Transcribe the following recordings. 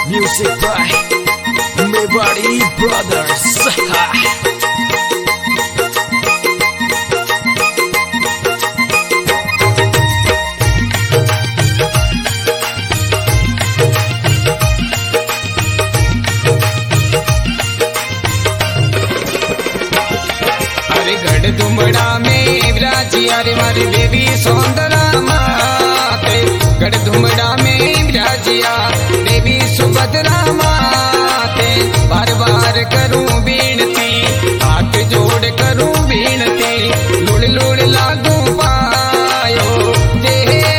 Music by Mewari Brothers. अरे गढ़ दुमड़ा में विराजी अरे मारी देवी सौंदरा माते, गढ़ दुमड़ा में विराजिया देवी सुभद्रा माते। बार बार करूं बीनती, हाथ जोड़ करूं बीनती, लुड़ लुड़ लागू पायो दे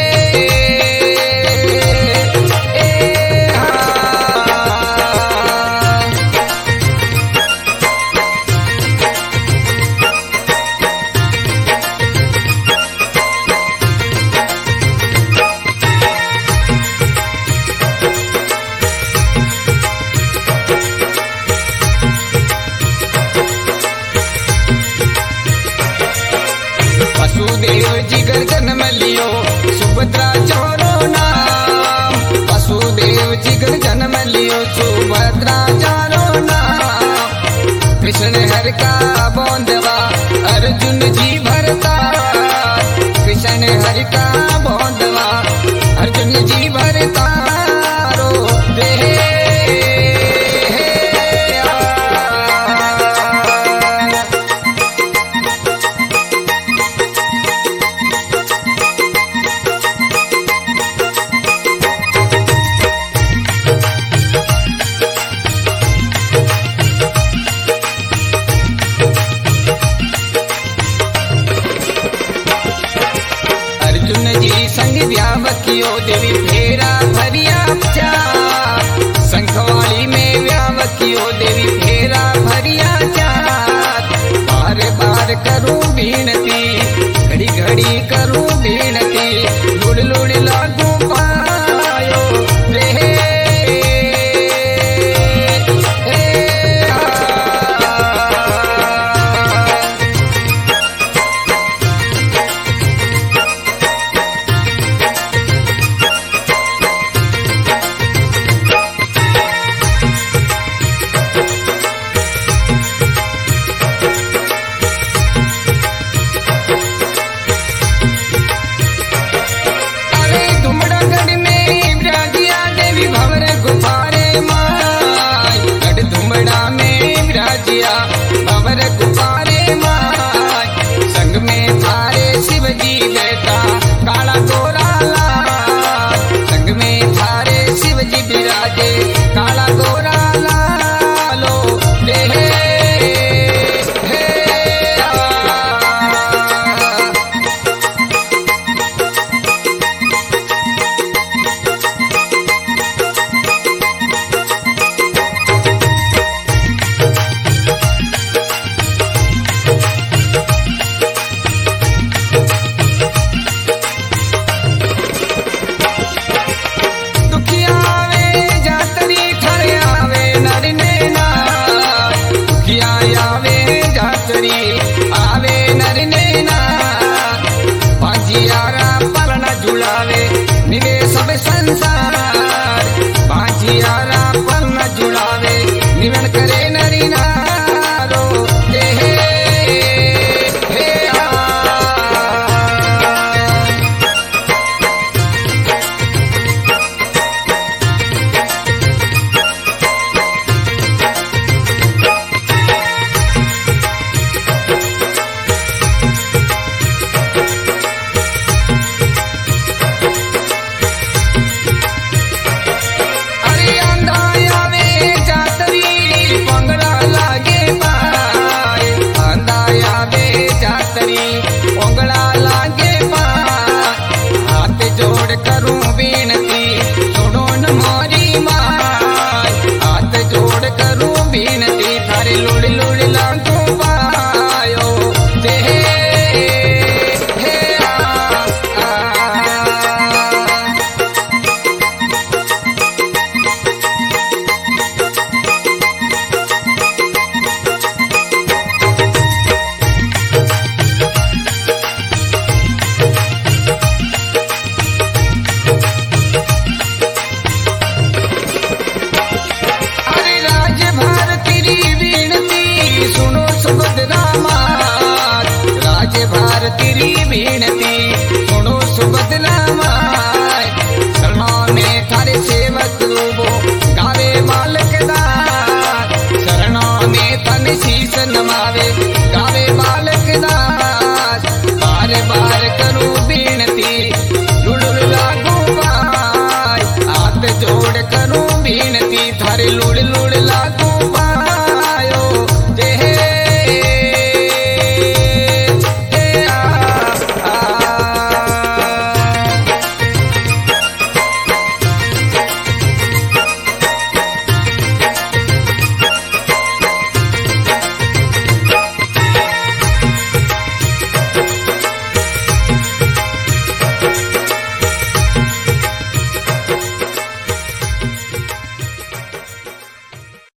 वसुदेव जी घर जन्म लियो सुभद्रा चारो नाम, वसुदेव जी घर जन्म लियो सुभद्रा चारो नाम। कृष्ण हर का बोंदवा अर्जुन जी भरता, कृष्ण हर का बोंदवा अर्जुन जी भरता रो दे अर्जुन जी संग व्याव कियो देवी फेरा भरिया चार, संखवाली में व्याव कियो देवी फेरा भरिया चार। बार बार करूं बीनती, घड़ी घड़ी करूं बीनती, लुड़ लुड़ लागू पायो रे भंवर गुब्बारे माय। संग में थारे शिव जी बेटा काला गोरा लाल, संग में थारे शिव जी बिराजे काला गोरा लालो रे हे आवे नर नैना, भाजियारा पलना जुड़ावे निवे सब संसार, भाजियारा पलना जुड़ावे निवन करे नरी नारो हे हे विनती थारे लूड़ लूड़